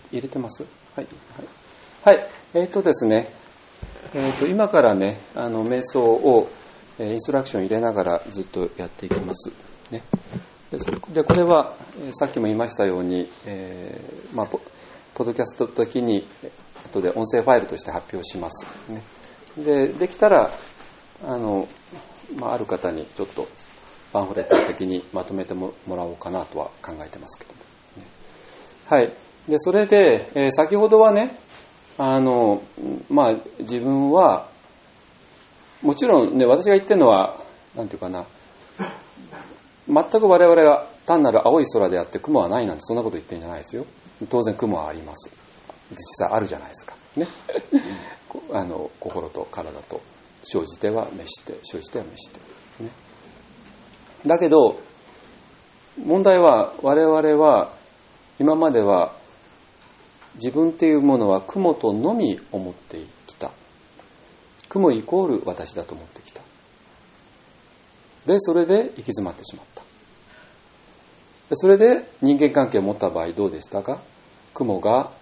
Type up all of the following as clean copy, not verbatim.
入れてます？はい。はい。はい。ですね、今からね、瞑想を、インストラクション入れながらずっとやっていきます。ね。で、これは、さっきも言いましたように、ポッドキャスト的に、後で音声ファイルとして発表します。ね。できたら、ある方にちょっとパンフレット的にまとめてもらおうかなとは考えてますけども、ね。はい。で、それで、先ほどはね、自分は、もちろんね、私が言ってるのは、なんていうかな、全く我々が単なる青い空であって雲はないなんてそんなこと言ってるんじゃないですよ。当然雲はあります。実際あるじゃないですか。ね。心と体と生じては滅して、生じては滅して。ね。だけど、問題は我々は今までは自分っていうものは雲とのみ思ってきた。雲イコール私だと思ってきた。で、それで行き詰まってしまった。で、それで人間関係を持った場合どうでしたか？雲が、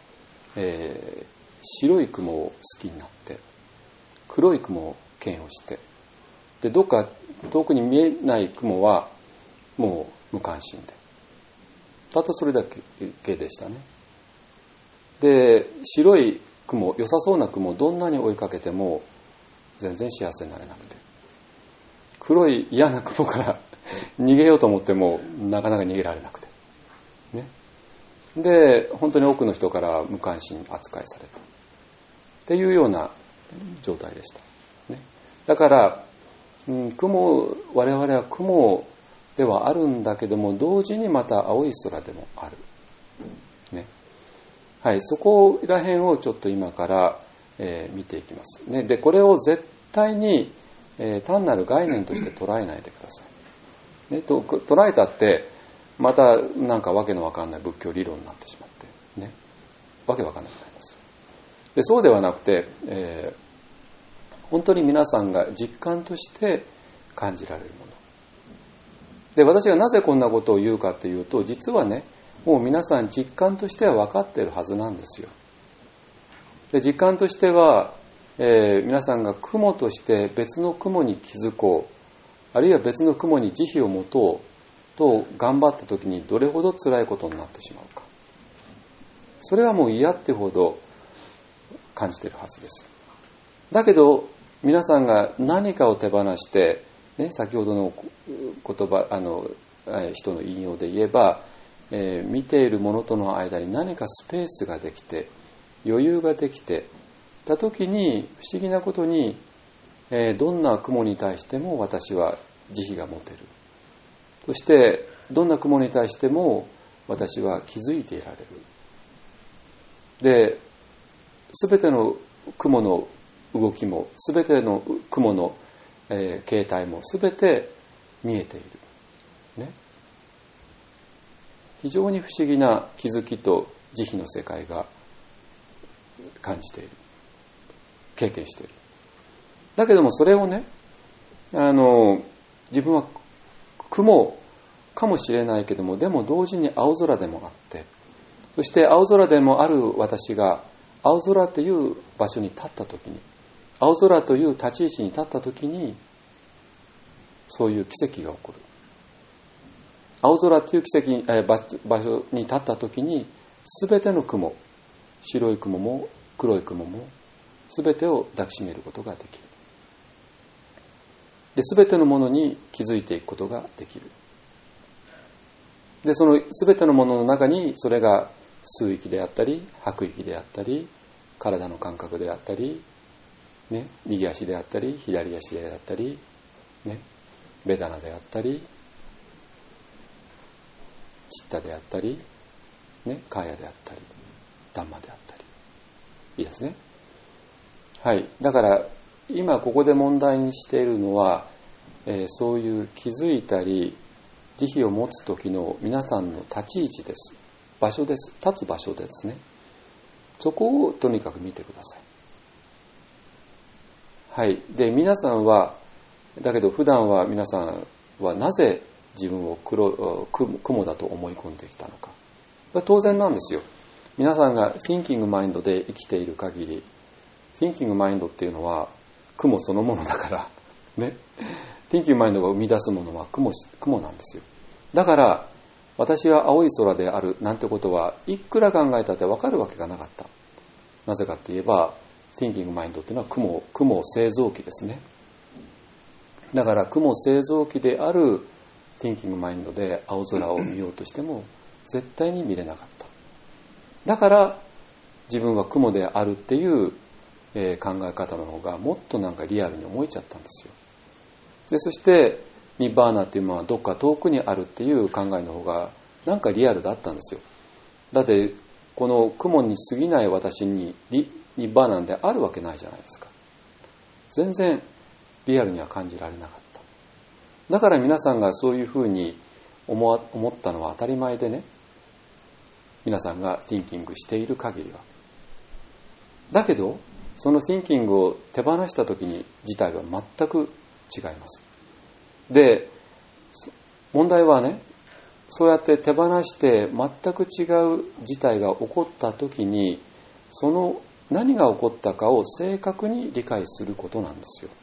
白い雲を好きになって黒い雲を嫌悪して、でどっか遠くに見えない雲はもう無関心で、たったそれだけでしたね。で、白い雲、良さそうな雲をどんなに追いかけても全然幸せになれなくて、黒い嫌な雲から逃げようと思ってもなかなか逃げられなくて、ね。で、本当に多くの人から無関心扱いされたっていうような状態でした、ね。だから、我々は雲ではあるんだけども、同時にまた青い空でもある、ね。はい、そこら辺をちょっと今から、見ていきます、ね。で、これを絶対に、単なる概念として捉えないでください、ね。捉えたってまたなんかわけのわかんない仏教理論になってしまってね、わけわかんなくなります。で、そうではなくて、本当に皆さんが実感として感じられるもので、私がなぜこんなことを言うかというと、実はね、もう皆さん実感としては分かっているはずなんですよ。で、実感としては、皆さんが雲として別の雲に気づこう、あるいは別の雲に慈悲を持とうと頑張った時にどれほど辛いことになってしまうか、それはもう嫌ってほど感じているはずです。だけど皆さんが何かを手放して、ね、先ほどの言葉、人の引用で言えば、見ているものとの間に何かスペースができて余裕ができてた時に、不思議なことに、どんな雲に対しても私は慈悲が持てる。そしてどんな雲に対しても私は気づいていられる。で、すべての雲の動きも、すべての雲の、形態もすべて見えている、ね。非常に不思議な気づきと慈悲の世界が感じている、経験している。だけどもそれをね、自分は雲かもしれないけども、でも同時に青空でもあって、そして青空でもある私が青空という場所に立ったときに、青空という立ち位置に立ったときに、そういう奇跡が起こる。青空という奇跡、場所に立ったときに、すべての雲、白い雲も黒い雲もすべてを抱きしめることができる。で、すべてのものに気づいていくことができる。で、そのすべてのものの中に、それが吸う息であったり、吐く息であったり、体の感覚であったり、ね、右足であったり、左足であったり、ね、ベダナであったり、チッタであったり、ね、カーヤであったり、ダンマであったり。いいですね。はい。だから、今ここで問題にしているのは、そういう気づいたり、慈悲を持つ時の皆さんの立ち位置です。場所です。立つ場所ですね。そこをとにかく見てください。はい。で、皆さんは、だけど普段は皆さんはなぜ自分を雲だと思い込んできたのか。当然なんですよ。 皆さんが Thinking Mind で生きている限り、Thinking Mind っていうのは雲そのものだからね、Thinking Mind が生み出すものは雲なんですよ。だから私は青い空であるなんてことはいくら考えたって分かるわけがなかった。なぜかって言えば Thinking Mind っていうのは雲製造機ですね。だから雲製造機である Thinking Mind で青空を見ようとしても絶対に見れなかった。だから自分は雲であるっていう、考え方の方がもっとなんかリアルに思えちゃったんですよ。でそしてニッバーナっていうものはどっか遠くにあるっていう考えの方がなんかリアルだったんですよ。だってこの雲に過ぎない私にニッバーナなんてあるわけないじゃないですか。全然リアルには感じられなかった。だから皆さんがそういうふうに思ったのは当たり前でね、皆さんが Thinking している限りは。だけどその Thinking を手放した時に事態は全く違います。で問題はね、そうやって手放して全く違う事態が起こった時に、その何が起こったかを正確に理解することなんですよ。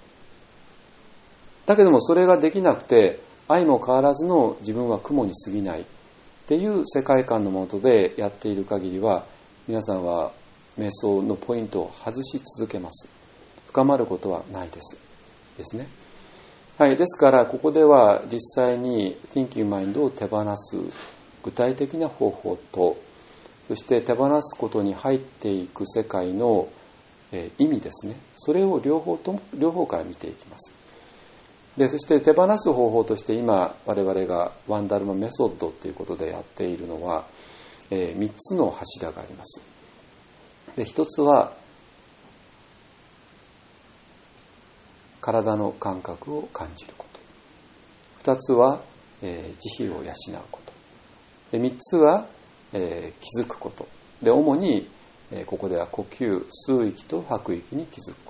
だけどもそれができなくて、相も変わらずの自分は雲に過ぎないっていう世界観のもとでやっている限りは、皆さんは瞑想のポイントを外し続けます。深まることはないですね。はい、ですからここでは実際に Thinking Mind を手放す具体的な方法と、そして手放すことに入っていく世界の意味ですね。それを両方から見ていきます。でそして手放す方法として今我々がワンダルマメソッドということでやっているのは、3つの柱があります。で1つは体の感覚を感じること、2つは、慈悲を養うこと、で3つは、気づくことで、主に、ここでは呼吸、吸う息と吐く息に気づくこと、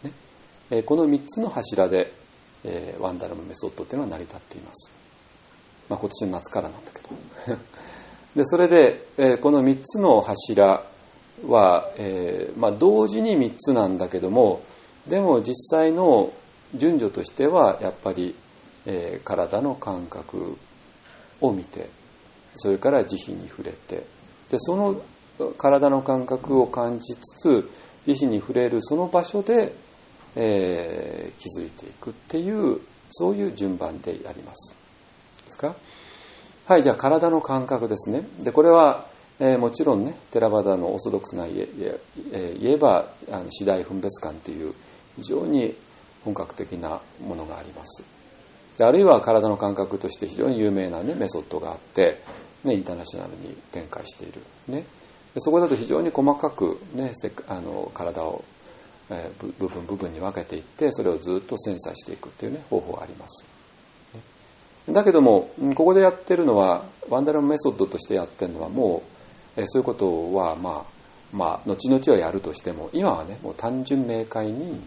ね、この3つの柱でワンダルマメソッドというのは成り立っています。今年の夏からなんだけどでそれで、この3つの柱は、同時に3つなんだけども、でも実際の順序としてはやっぱり、体の感覚を見て、それから慈悲に触れて、でその体の感覚を感じつつ慈悲に触れるその場所で気づいていくっていう、そういう順番でやりますですか。はい、じゃあ体の感覚ですね。でこれは、もちろんね、テラバダのオーソドックスな言えば四大分別感という非常に本格的なものがあります。であるいは体の感覚として非常に有名な、ね、メソッドがあって、ね、インターナショナルに展開している、ね、でそこだと非常に細かく、ね、体を部分に分けていって、それをずっと繊細していくっていう、ね、方法があります。だけどもここでやってるのはワンダルマメソッドとしてやってるのはもうそういうことは後々はやるとしても、今はねもう単純明快に、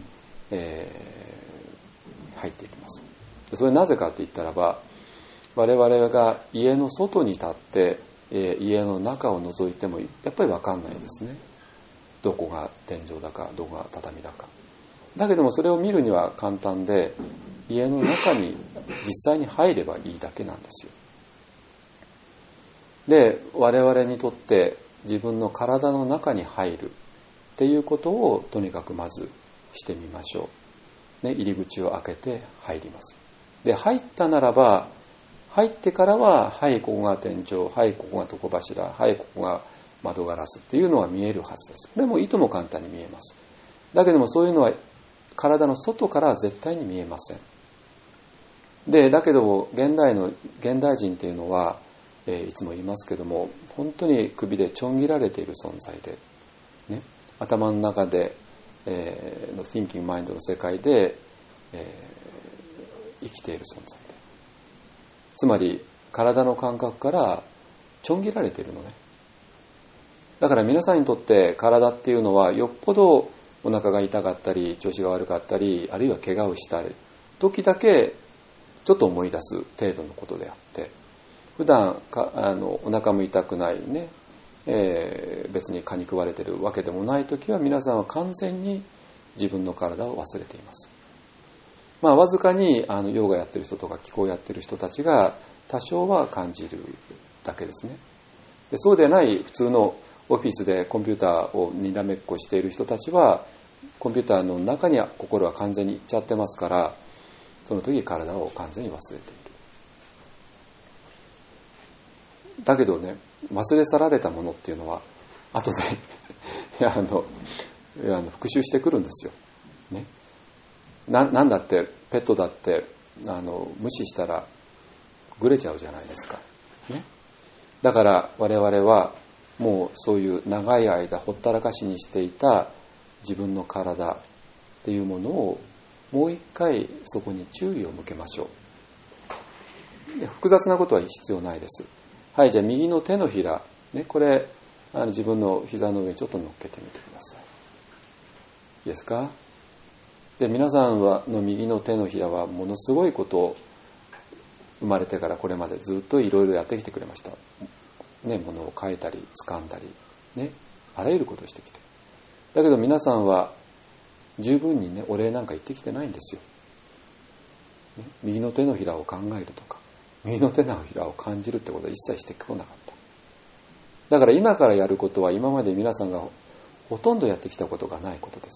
入っていきます。それなぜかって言ったらば、我々が家の外に立って、家の中を覗いてもやっぱり分かんないですね。どこが天井だかどこが畳だか。だけどもそれを見るには簡単で、家の中に実際に入ればいいだけなんですよ。で我々にとって自分の体の中に入るっていうことをとにかくまずしてみましょう、ね、入り口を開けて入ります。で入ったならば、入ってからははいここが天井、はいここが床柱、はいここが窓ガラスっていうのは見えるはずです。これもいとも簡単に見えます。だけどもそういうのは体の外からは絶対に見えません。でだけど現代人っていうのは、いつも言いますけども、本当に首でちょん切られている存在で、ね、頭の中で、の Thinking Mind の世界で、生きている存在で、つまり体の感覚からちょん切られているのね。だから皆さんにとって体っていうのはよっぽどお腹が痛かったり調子が悪かったり、あるいは怪我をしたり時だけちょっと思い出す程度のことであって、普段お腹も痛くないね、 別に蚊に食われてるわけでもない時は、皆さんは完全に自分の体を忘れています。わずかにヨガやってる人とか気功やってる人たちが多少は感じるだけですね。でそうでない普通のオフィスでコンピューターをにらめっこしている人たちは、コンピューターの中に心は完全にいっちゃってますから、その時体を完全に忘れている。だけどね、忘れ去られたものっていうのは後で復習してくるんですよ、ね、なんだってペットだって無視したらぐれちゃうじゃないですか、ね、だから我々はもうそういう長い間ほったらかしにしていた自分の体っていうものをもう一回そこに注意を向けましょう。で複雑なことは必要ないです。はい、じゃあ右の手のひら、ね、これ自分の膝の上にちょっと乗っけてみてください。いいですか？で皆さんの右の手のひらはものすごいことを生まれてからこれまでずっといろいろやってきてくれました。ね、物を変えたり掴んだり、ね、あらゆることをしてきて。だけど皆さんは十分にね、お礼なんか言ってきてないんですよ。ね、右の手のひらを考えるとか、右の手のひらを感じるってことは一切してこなかった。だから今からやることは今まで皆さんがほとんどやってきたことがないことです。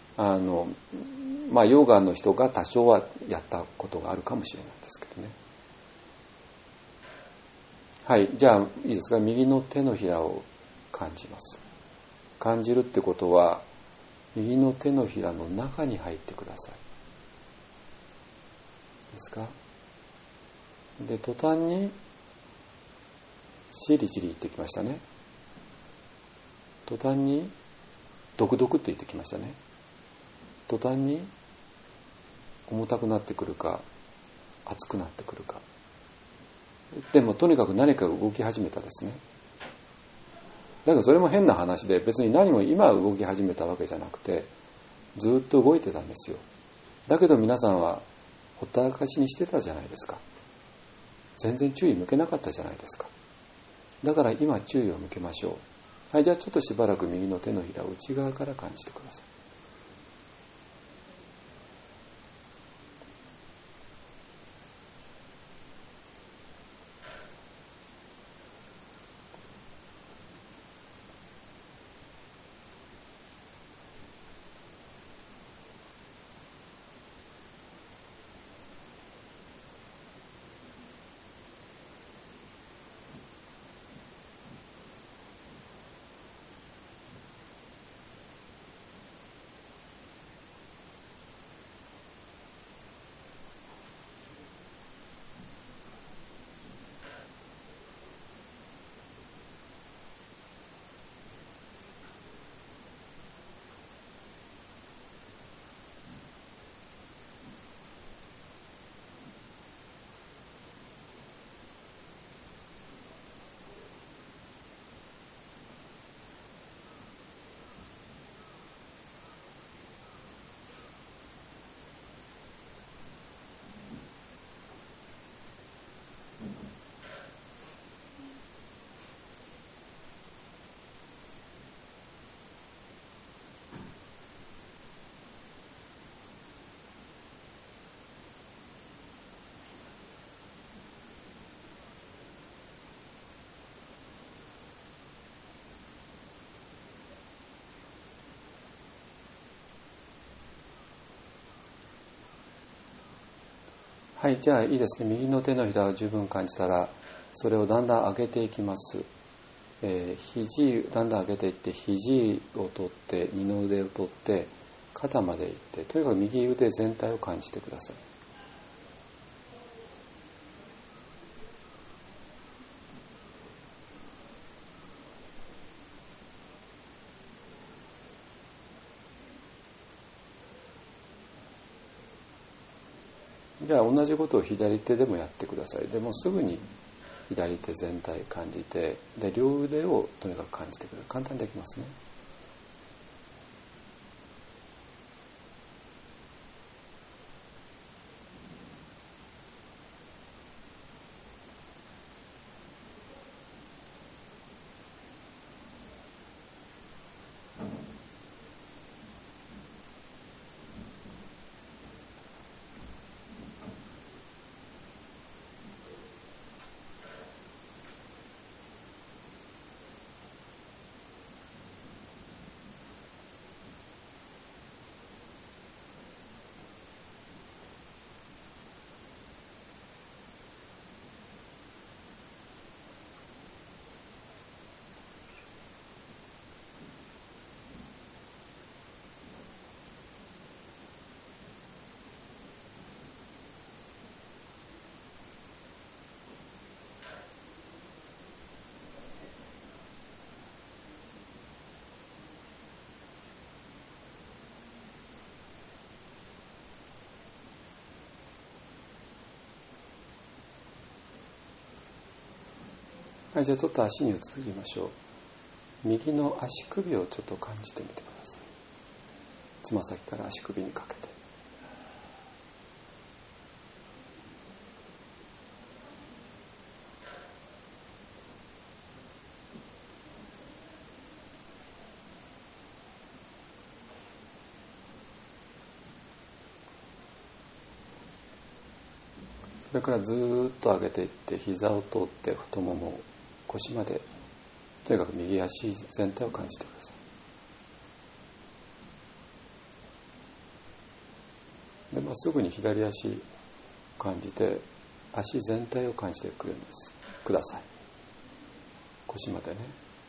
ヨガの人が多少はやったことがあるかもしれないですけどね。はい、じゃあいいですか。右の手のひらを感じます。感じるってことは右の手のひらの中に入ってください。いいですか。で途端にチリチリ言ってきましたね。途端にドクドクって言ってきましたね。途端に重たくなってくるか熱くなってくるか。でもとにかく何か動き始めたですね。だけどそれも変な話で、別に何も今動き始めたわけじゃなくてずっと動いてたんですよ。だけど皆さんはほったらかしにしてたじゃないですか。全然注意向けなかったじゃないですか。だから今注意を向けましょう。はい、じゃあちょっとしばらく右の手のひらを内側から感じてください。はい、じゃあいいですね。右の手のひらを十分感じたら、それをだんだん上げていきます。肘だんだん上げていって、肘を取って二の腕を取って肩までいって、とにかく右腕全体を感じてください。じゃあ同じことを左手でもやってください。でもすぐに左手全体感じて、で両腕をとにかく感じてください。簡単にできますね。 はい、じゃあちょっと足に移りましょう。右の足首をちょっと感じてみてください。つま先から足首にかけて。それからずーっと上げていって、膝を通って太もも、腰まで、とにかく右足全体を感じてください。で、すぐに左足を感じて、足全体を感じてください。腰までね。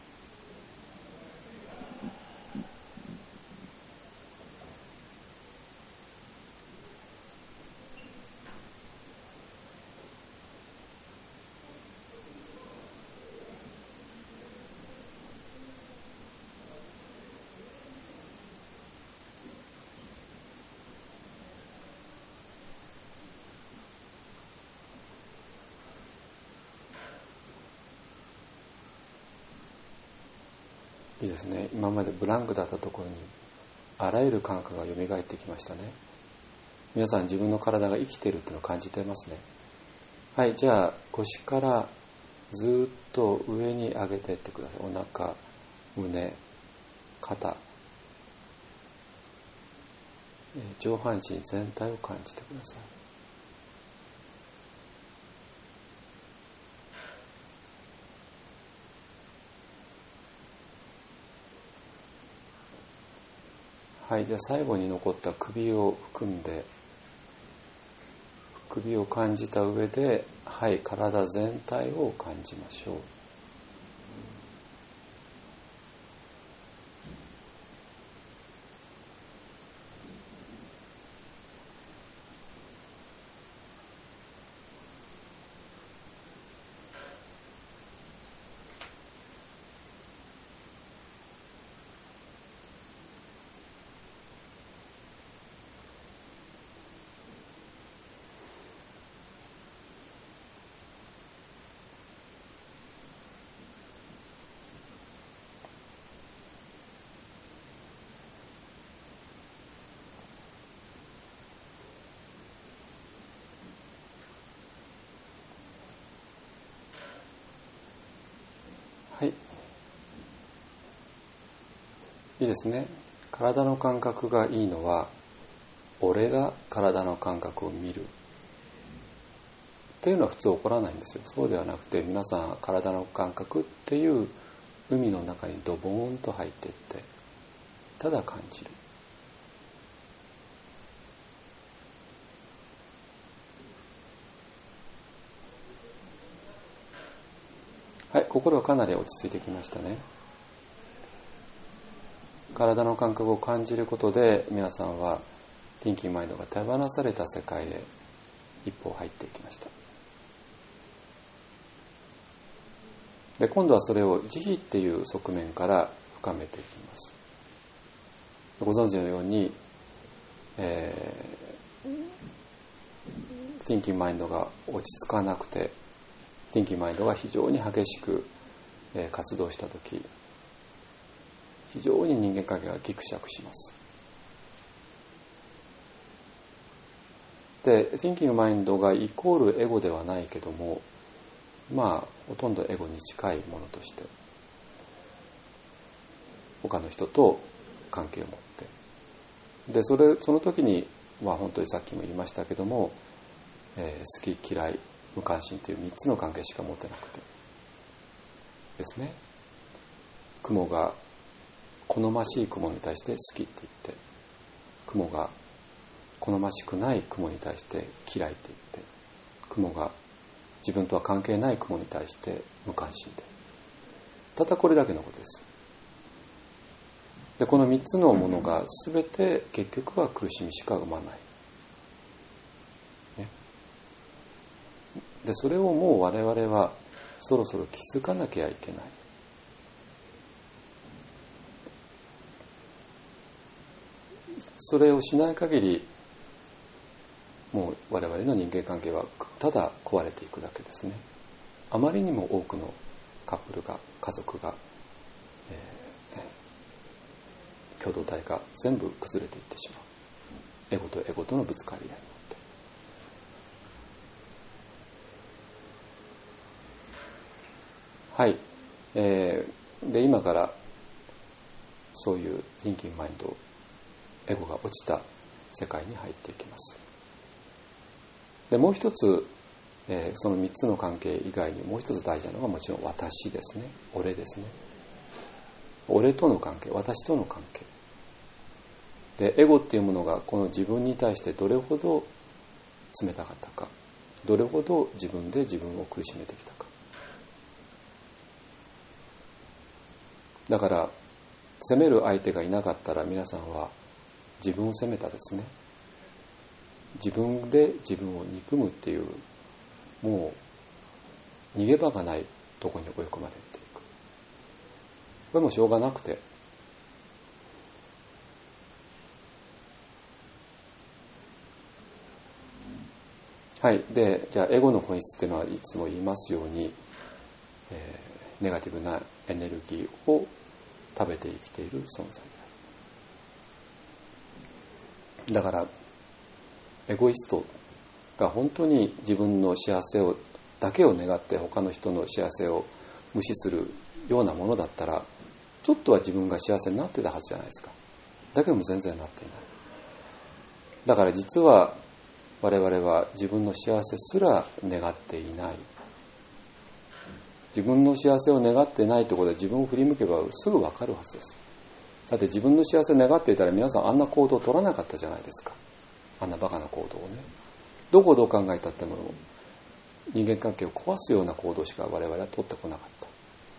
いいですね。今までブランクだったところにあらゆる感覚が蘇ってきましたね。皆さん自分の体が生きているっていうのを感じてますね。はい、じゃあ腰からずっと上に上げていってください。お腹、胸、肩、上半身全体を感じてください。はい、じゃあ最後に残った首を含んで、首を感じた上で、はい、体全体を感じましょう。はい、いいですね。体の感覚がいいのは、俺が体の感覚を見るっていうのは普通起こらないんですよ。そうではなくて、皆さん体の感覚っていう海の中にドボーンと入っていって、ただ感じる。はい、心はかなり落ち着いてきましたね。体の感覚を感じることで、皆さんはThinking Mindが手放された世界へ一歩入っていきました。で、今度はそれを慈悲っていう側面から深めていきます。ご存知のように、Thinking Mindが落ち着かなくて、Thinking Mindが非常に激しく、活動したとき、非常に人間関係がギクシャクします。で、Thinking Mindがイコールエゴではないけども、ほとんどエゴに近いものとして他の人と関係を持って、でその時に本当にさっきも言いましたけども、好き嫌い無関心という3つの関係しか持ってなくてですね、雲が好ましい雲に対して好きって言って、雲が好ましくない雲に対して嫌いって言って、雲が自分とは関係ない雲に対して無関心で、ただこれだけのことです。で、この3つのものが全て結局は苦しみしか生まない、ね、でそれをもう我々はそろそろ気づかなきゃいけない。それをしない限り、もう我々の人間関係はただ壊れていくだけですね。あまりにも多くのカップルが、家族が、共同体が全部崩れていってしまう。エゴとエゴとのぶつかり合いになって。はい、で今からそういう Thinking Mind、 エゴが落ちた世界に入っていきます。でもう一つ、その3つの関係以外にもう一つ大事なのがもちろん私ですね。俺ですね。俺との関係、私との関係で、エゴっていうものがこの自分に対してどれほど冷たかったか、どれほど自分で自分を苦しめてきたか。だから責める相手がいなかったら皆さんは自分を責めたですね。自分で自分を憎むっていう、もう逃げ場がないところに追い込まれていく。これもしょうがなくて、はい。で、じゃあエゴの本質っていうのはいつも言いますように、ネガティブなエネルギーを食べて生きている存在である。だからエゴイストが本当に自分の幸せをだけを願って他の人の幸せを無視するようなものだったら、ちょっとは自分が幸せになってたはずじゃないですか。だけども全然なっていない。だから実は我々は自分の幸せすら願っていない。自分の幸せを願っていないところで自分を振り向けばすぐ分かるはずです。だって自分の幸せを願っていたら皆さんあんな行動を取らなかったじゃないですか。あんなバカな行動をね。どこをどう考えたっても人間関係を壊すような行動しか我々は取ってこなかった。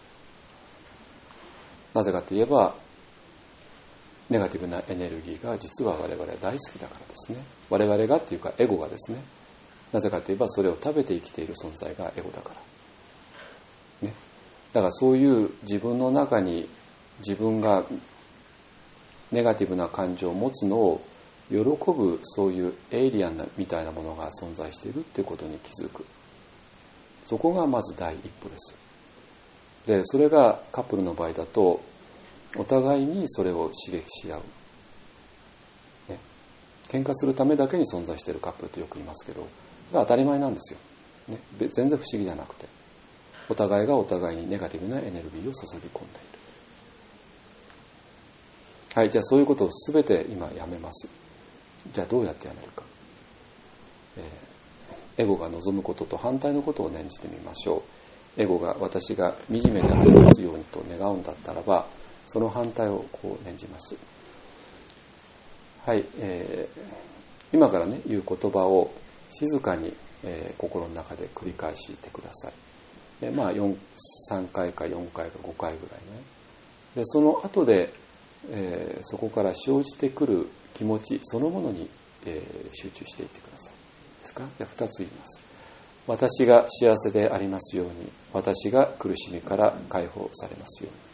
なぜかといえばネガティブなエネルギーが実は我々は大好きだからですね。我々がっていうかエゴがですね。なぜかといえばそれを食べて生きている存在がエゴだから、ね、だからそういう自分の中に自分がネガティブな感情を持つのを喜ぶ、そういうエイリアンみたいなものが存在しているっていうことに気づく。そこがまず第一歩です。でそれがカップルの場合だとお互いにそれを刺激し合う、ね、喧嘩するためだけに存在しているカップルってよく言いますけど、それは当たり前なんですよ、ね、全然不思議じゃなくて、お互いがお互いにネガティブなエネルギーを注ぎ込んでいる。はい、じゃあそういうことを全て今やめます。じゃあどうやってやめるか、エゴが望むことと反対のことを念じてみましょう。エゴが私が惨めでありますようにと願うんだったらば、その反対をこう念じます。はい、今からね言う言葉を静かに、心の中で繰り返してください。まあ3回か4回か5回ぐらいね。でその後で、そこから生じてくる気持ちそのものに、集中していってください。ですか？で2つ言います。私が幸せでありますように、私が苦しみから解放されますように。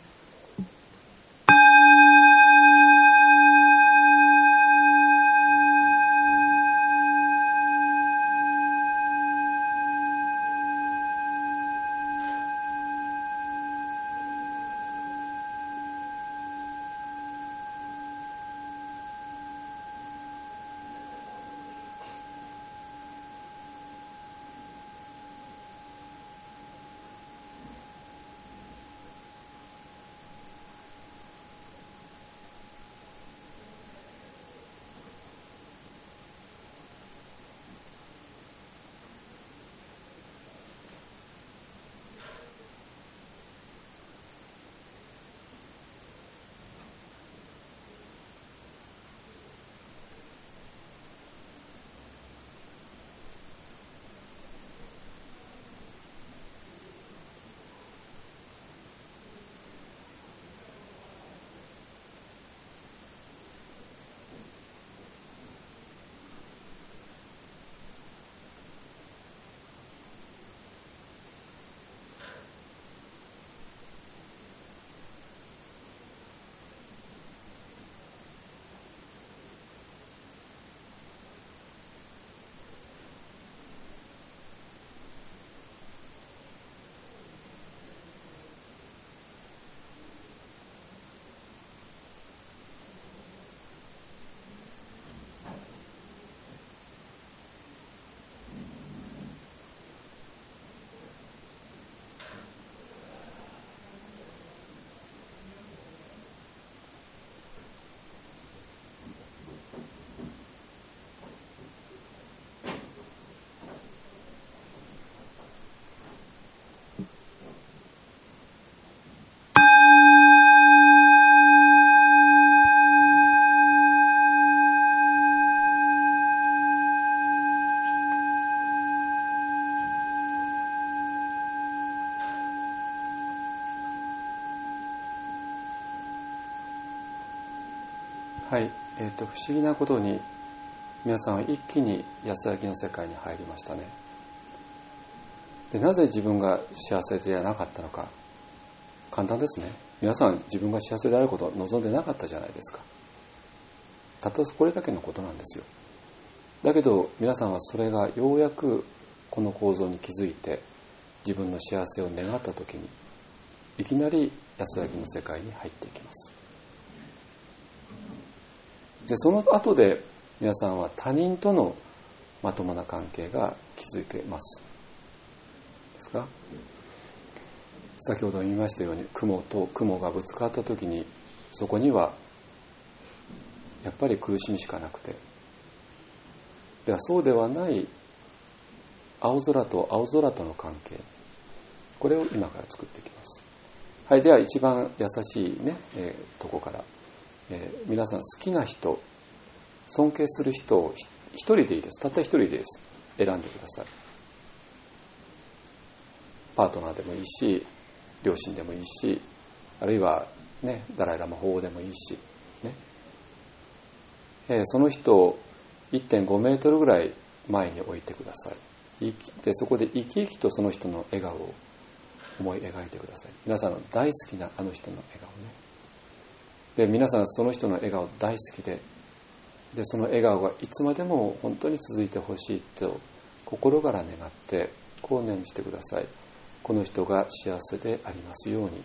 はい、不思議なことに皆さんは一気に安らぎの世界に入りましたね。で、なぜ自分が幸せではなかったのか、簡単ですね。皆さん自分が幸せであることを望んでなかったじゃないですか。たったこれだけのことなんですよ。だけど皆さんはそれがようやくこの構造に気づいて自分の幸せを願った時にいきなり安らぎの世界に入っていきます。でその後で皆さんは他人とのまともな関係が築けますですか。先ほど言いましたように雲と雲がぶつかった時にそこにはやっぱり苦しみしかなくて、ではそうではない青空と青空との関係、これを今から作っていきます。はい、では一番優しいね、とこから、皆さん好きな人、尊敬する人を一人でいいです。たった一人です。選んでください。パートナーでもいいし、両親でもいいし、あるいはね、ダライラマ法王でもいいし、ね、その人を 1.5 メートルぐらい前に置いてください。でそこで生き生きとその人の笑顔を思い描いてください。皆さんの大好きなあの人の笑顔ね。で皆さんその人の笑顔大好きで、その笑顔がいつまでも本当に続いてほしいと心から願ってこう念じてください。この人が幸せでありますように。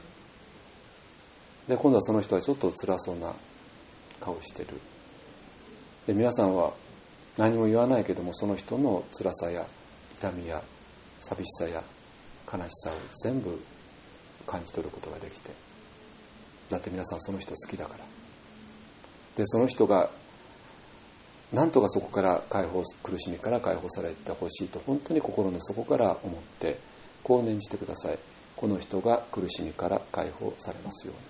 で今度はその人はちょっと辛そうな顔をしている。で皆さんは何も言わないけどもその人の辛さや痛みや寂しさや悲しさを全部感じ取ることができて、だって皆さんその人好きだから。でその人がなんとかそこから苦しみから解放されてほしいと本当に心の底から思ってこう念じてください。この人が苦しみから解放されますように。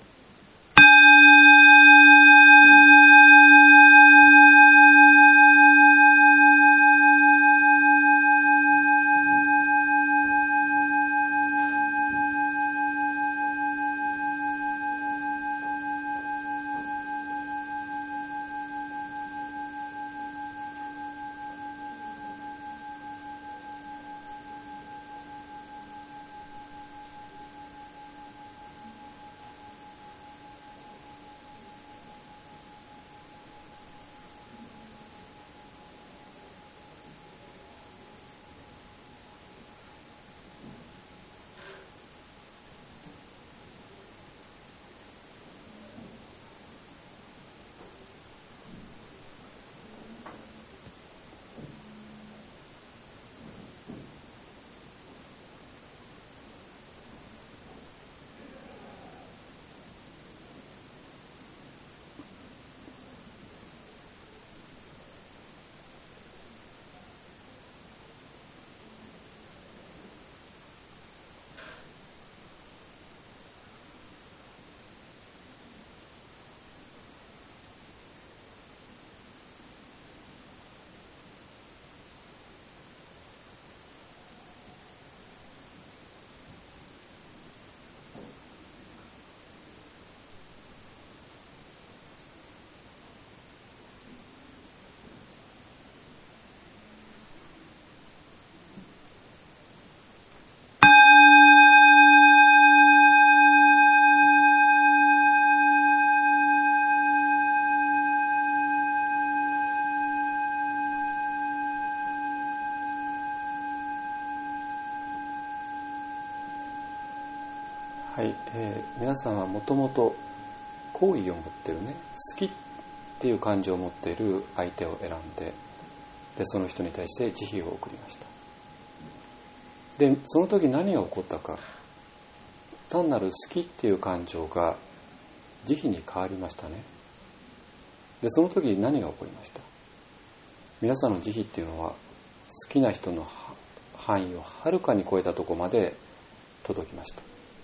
はい、皆さんはもともと好意を持っているね、好きっていう感情を持っている相手を選んで、その人に対して慈悲を送りました。でその時何が起こったか、単なる好きっていう感情が慈悲に変わりましたね。でその時何が起こりました。皆さんの慈悲っていうのは好きな人の範囲をはるかに超えたところまで届きました。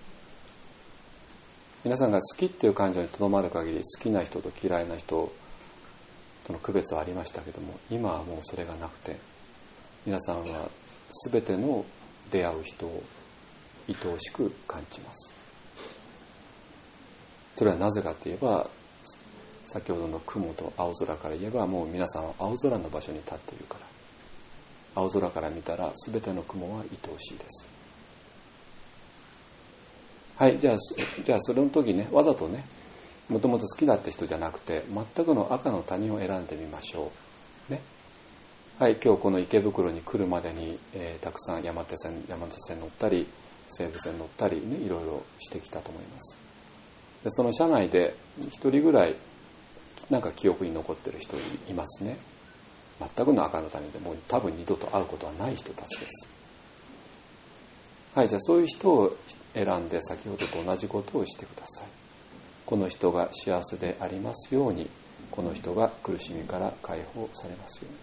皆さんが好きっていう感情にとどまる限り好きな人と嫌いな人との区別はありましたけども、今はもうそれがなくて、皆さんは全ての出会う人を愛おしく感じます。それはなぜかといえば先ほどの雲と青空から言えば、もう皆さんは青空の場所に立っているから、青空から見たら全ての雲は愛おしいです。はい、じゃあそれの時ね、わざとね、もともと好きだって人じゃなくて、全くの赤の他人を選んでみましょうね。はい、今日この池袋に来るまでに、たくさん山手線乗ったり西武線乗ったりね、いろいろしてきたと思います。でその車内で一人ぐらいなんか記憶に残ってる人いますね。全くの赤の他人で、もう多分二度と会うことはない人たちです。はい、じゃあそういう人を選んで先ほどと同じことをしてください。この人が幸せでありますように、この人が苦しみから解放されますように。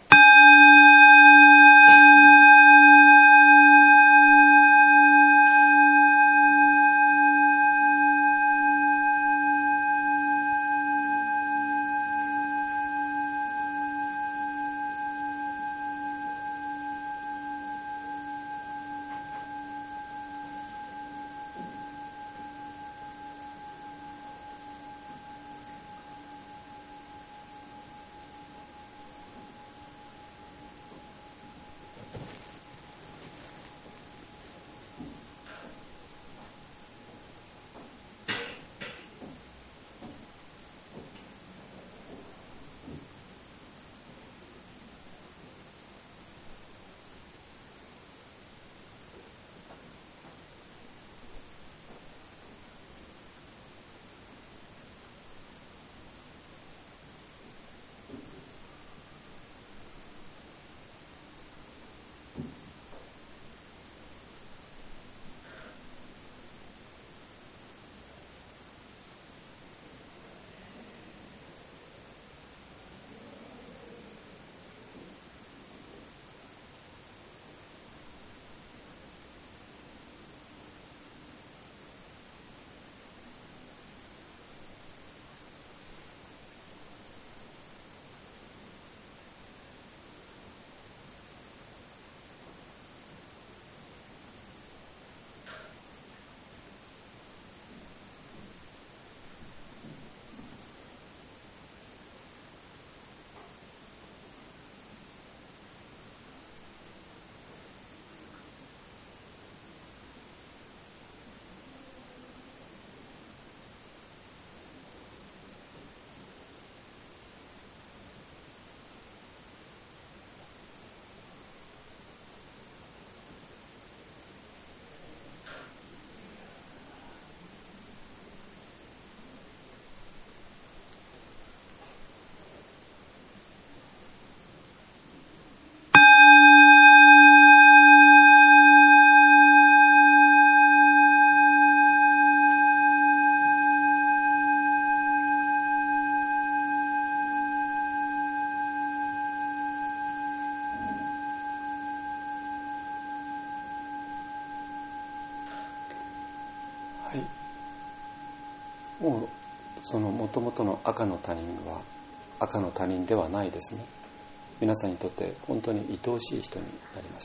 もうその元々の赤の他人は赤の他人ではないですね。皆さんにとって本当に愛おしい人になりました。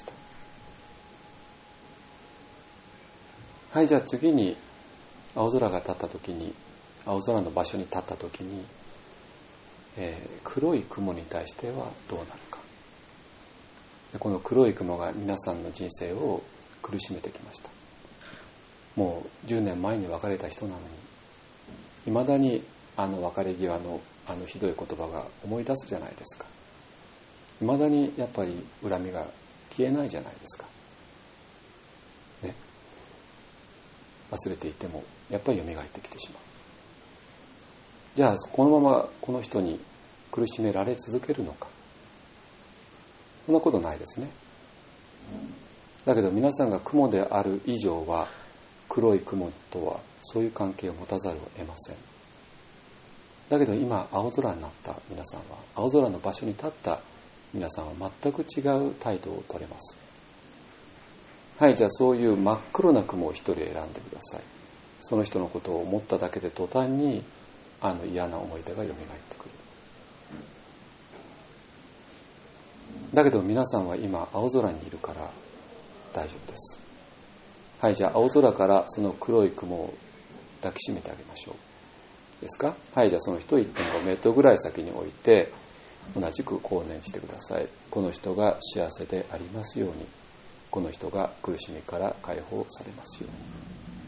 はい、じゃあ次に青空が立った時に、青空の場所に立った時に、黒い雲に対してはどうなるか。でこの黒い雲が皆さんの人生を苦しめてきました。もう10年前に別れた人なのに、いまだに別れ際のひどい言葉が思い出すじゃないですか。いまだにやっぱり恨みが消えないじゃないですか、ね、忘れていてもやっぱり蘇ってきてしまう。じゃあこのままこの人に苦しめられ続けるのか。そんなことないですね。だけど皆さんが雲である以上は、黒い雲とはそういう関係を持たざるを得ません。だけど今青空になった皆さんは、青空の場所に立った皆さんは全く違う態度を取れます。はい、じゃあそういう真っ黒な雲を一人選んでください。その人のことを思っただけで途端に嫌な思い出が蘇ってくる。だけど皆さんは今青空にいるから大丈夫です。はい、じゃあ青空からその黒い雲を抱きしめてあげましょう。 ですか。はい、じゃあその人を 1.5 メートルぐらい先に置いて同じくこう念じてください。この人が幸せでありますように、この人が苦しみから解放されますように。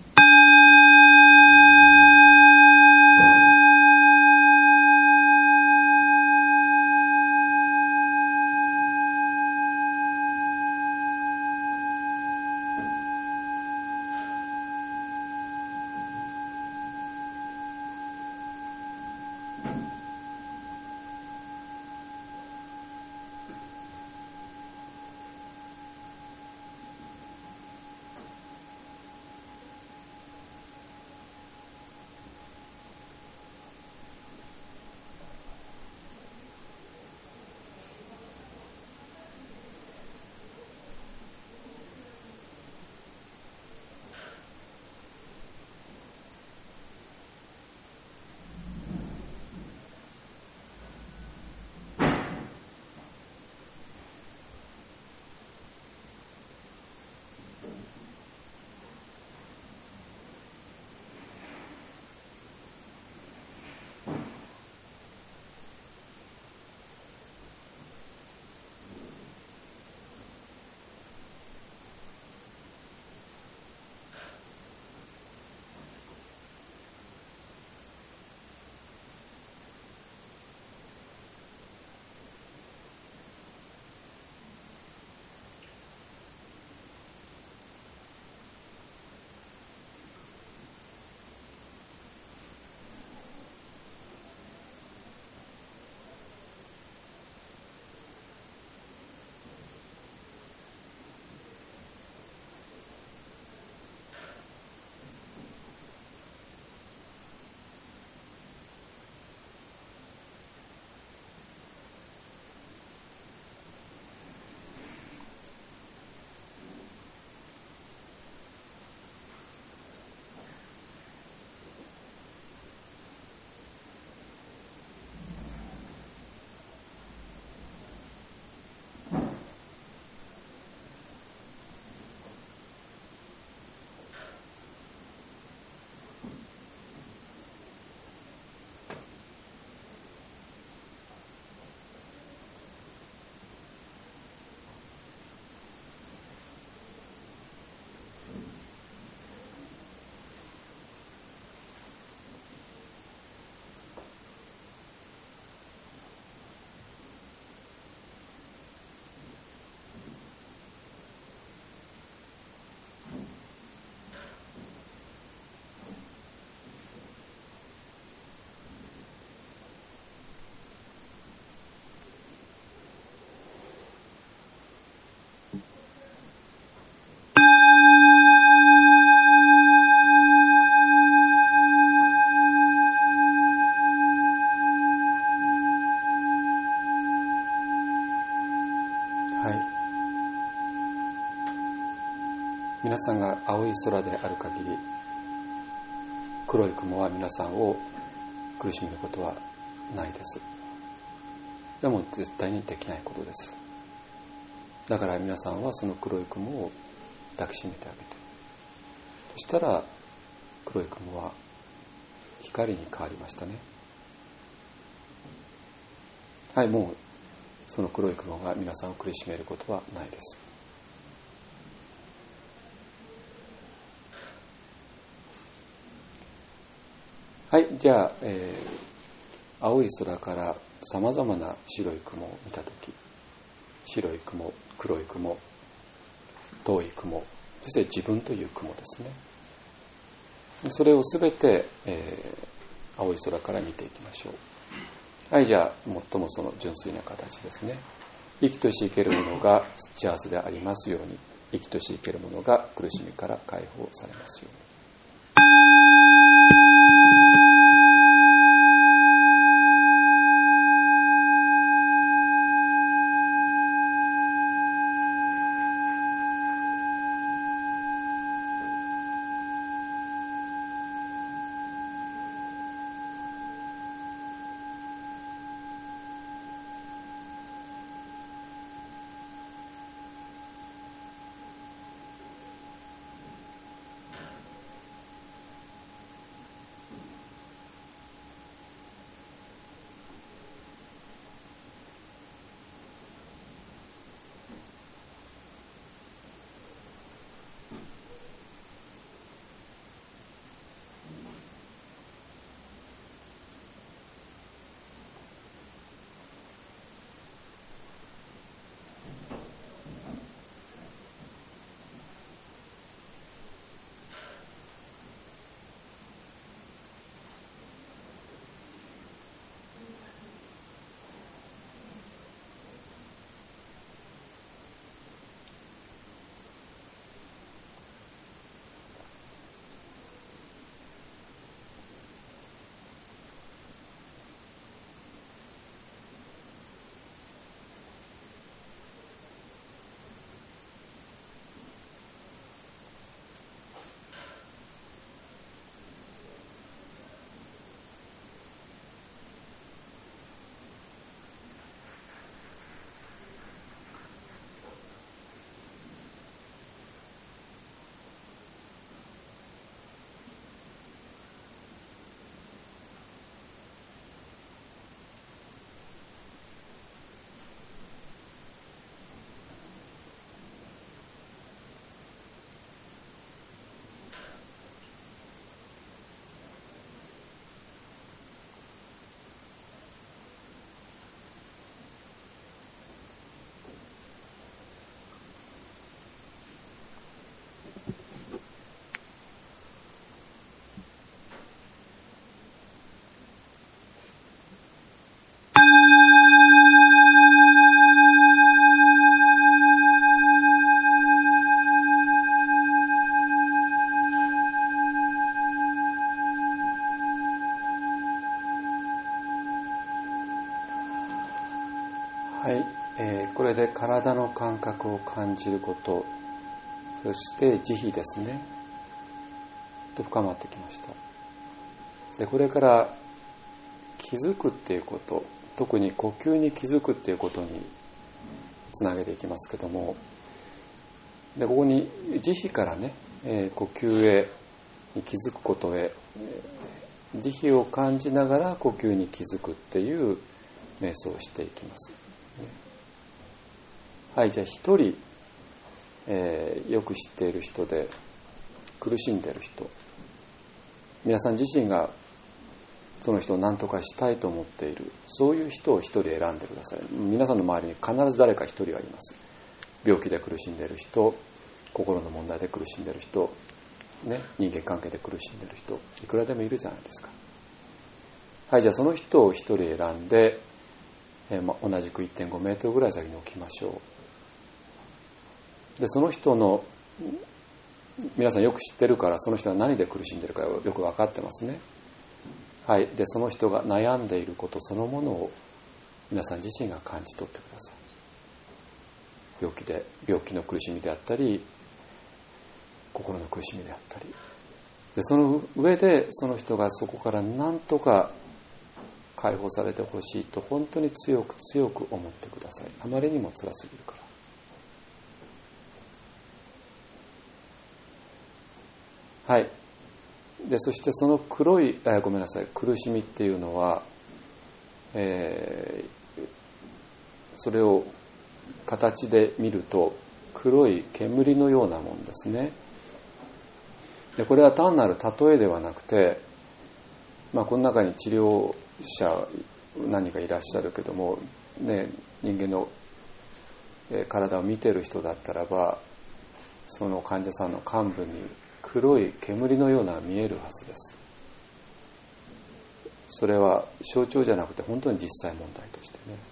皆さんが青い空である限り、黒い雲は皆さんを苦しめることはないです。でも絶対にできないことです。だから皆さんはその黒い雲を抱きしめてあげて、そしたら黒い雲は光に変わりましたね。はい、もうその黒い雲が皆さんを苦しめることはないです。はい、じゃあ、青い空からさまざまな白い雲を見たとき、白い雲、黒い雲、遠い雲、そして自分という雲ですね。それをすべて、青い空から見ていきましょう。はい、じゃあ最もその純粋な形ですね。生きとし生けるものが幸せでありますように、生きとし生けるものが苦しみから解放されますように。 はい、これで体の感覚を感じること、そして慈悲ですねと深まってきました。でこれから気づくっていうこと、特に呼吸に気づくっていうことにつなげていきますけども、でここに慈悲からね、呼吸へに気づくことへ、慈悲を感じながら呼吸に気づくっていう瞑想をしていきます。はい、じゃあ一人、よく知っている人で苦しんでいる人、皆さん自身がその人を何とかしたいと思っている、そういう人を一人選んでください。皆さんの周りに必ず誰か一人はいます。病気で苦しんでいる人、心の問題で苦しんでいる人、ね、人間関係で苦しんでいる人、いくらでもいるじゃないですか。はい、じゃあその人を一人選んで、同じく 1.5 メートルぐらい先に置きましょう。でその人の、皆さんよく知ってるから、その人が何で苦しんでいるかよく分かってますね。はい、でその人が悩んでいることそのものを皆さん自身が感じ取ってください。病気の苦しみであったり、心の苦しみであったりで、その上でその人がそこから何とか解放されてほしいと本当に強く強く思ってください。あまりにも辛すぎるから。はい。でそしてその黒い苦しみっていうのは、それを形で見ると黒い煙のようなもんですね。でこれは単なる例えではなくて、この中に治療者何人かいらっしゃるけども、ね、人間の体を見てる人だったらば、その患者さんの患部に黒い煙のような見えるはずです。それは象徴じゃなくて本当に実際問題としてね。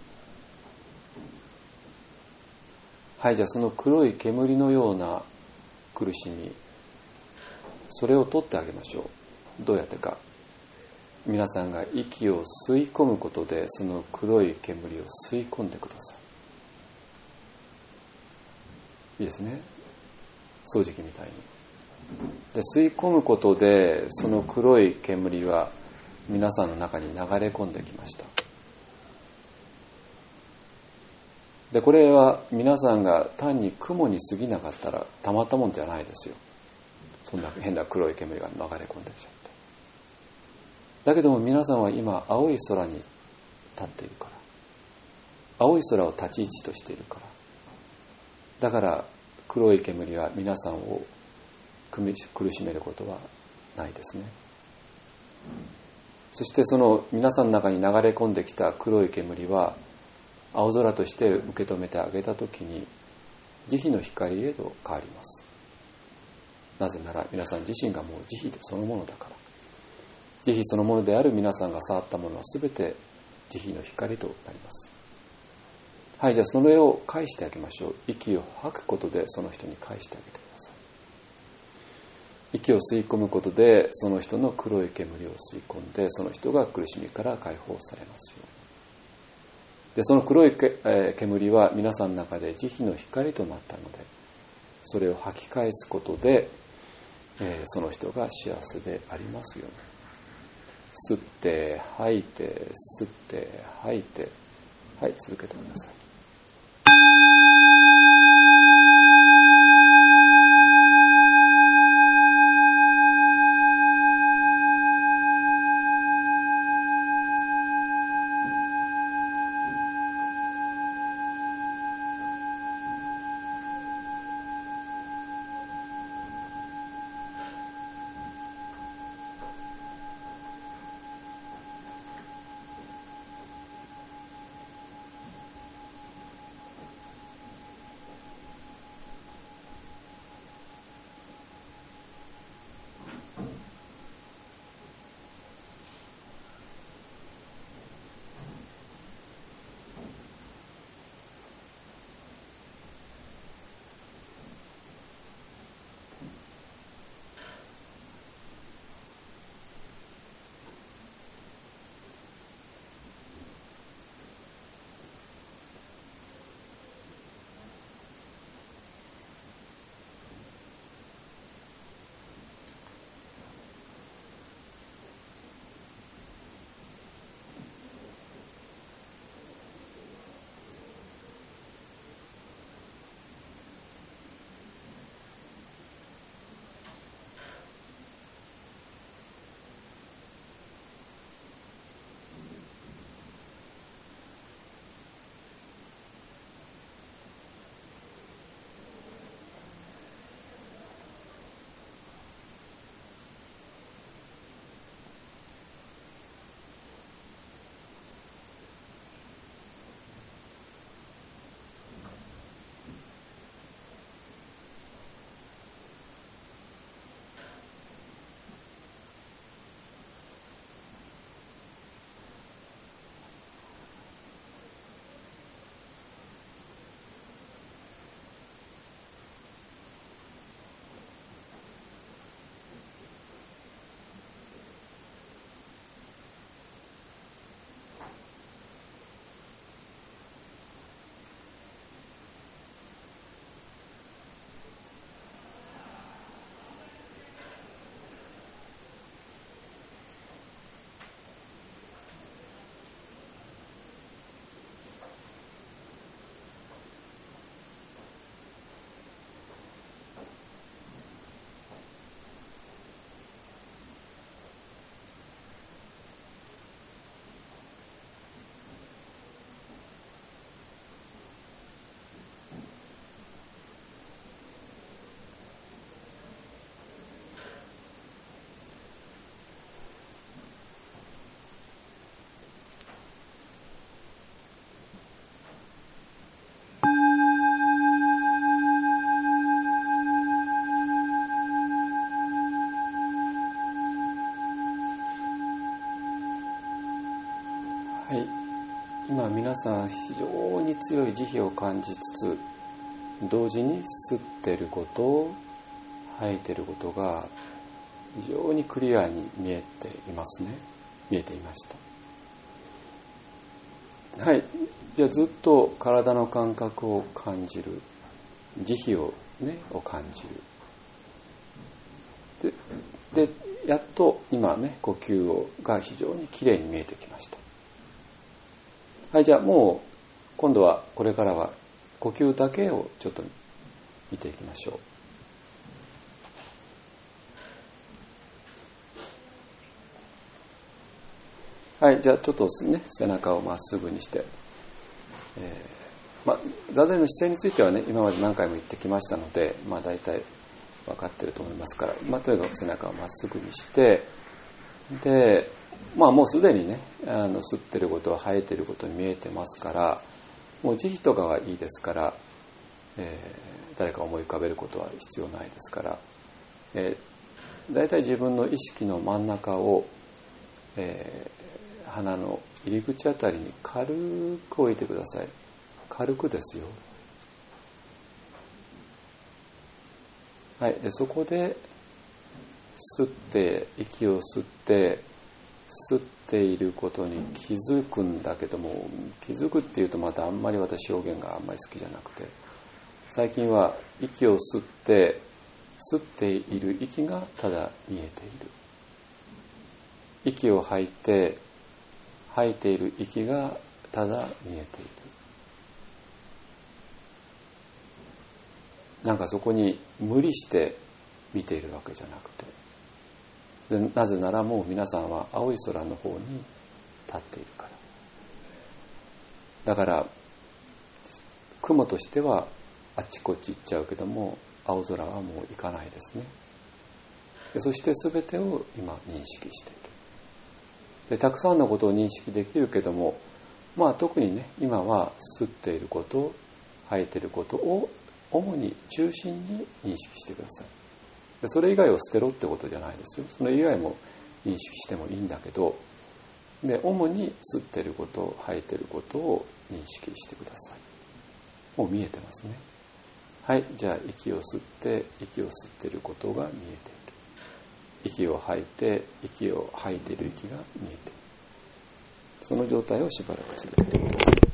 はい、じゃあその黒い煙のような苦しみ、それを取ってあげましょう。どうやってか。皆さんが息を吸い込むことでその黒い煙を吸い込んでください。いいですね。掃除機みたいに。で吸い込むことでその黒い煙は皆さんの中に流れ込んできました。でこれは皆さんが単に雲に過ぎなかったらたまったもんじゃないですよ。そんな変な黒い煙が流れ込んできちゃって。だけども皆さんは今青い空に立っているから、青い空を立ち位置としているから、だから黒い煙は皆さんを苦しめることはないですね。そしてその皆さんの中に流れ込んできた黒い煙は青空として受け止めてあげたときに慈悲の光へと変わります。なぜなら皆さん自身がもう慈悲そのものだから。慈悲そのものである皆さんが触ったものは全て慈悲の光となります。はい、じゃあそれを返してあげましょう。息を吐くことでその人に返してあげてください。息を吸い込むことでその人の黒い煙を吸い込んで、その人が苦しみから解放されますよ。でその黒い煙は皆さんの中で慈悲の光となったので、それを吐き返すことで、その人が幸せでありますように。吸って吐いて吸って吐いて、はい、続けてください。 はい、今皆さん非常に強い慈悲を感じつつ、同時に吸っていること吐いていることが非常にクリアに見えていますね。見えていました。はい、じゃあずっと体の感覚を感じる、慈悲を感じる。でやっと今ね、呼吸が非常にきれいに見えてきました。はい、じゃあもう今度はこれからは呼吸だけをちょっと見ていきましょう。はい、じゃあちょっとね、背中をまっすぐにして、座禅の姿勢についてはね、今まで何回も言ってきましたので、大体分かっていると思いますから、とにかく背中をまっすぐにして、で、もうすでにね、吸ってることは吐いてることに見えてますから、もう慈悲とかはいいですから、誰か思い浮かべることは必要ないですから、だいたい自分の意識の真ん中を、鼻の入り口あたりに軽く置いてください。軽くですよ。はい、でそこで息を吸っていることに気づくんだけども、気づくっていうとまたあんまり私表現があんまり好きじゃなくて、最近は息を吸っている息がただ見えている、息を吐いている息がただ見えている。なんかそこに無理して見ているわけじゃなくて、でなぜならもう皆さんは青い空の方に立っているから。だから雲としてはあっちこっち行っちゃうけども、青空はもう行かないですね。でそして全てを今認識している。でたくさんのことを認識できるけども、特にね、今は吸っていること吐いていることを主に中心に認識してください。でそれ以外を捨てろってことじゃないですよ。それ以外も認識してもいいんだけど、で主に吸っていること吐いていることを認識してください。もう見えてますね。はい、じゃあ息を吸っていることが見えている。息を吐いている息が見えている。その状態をしばらく続けてください。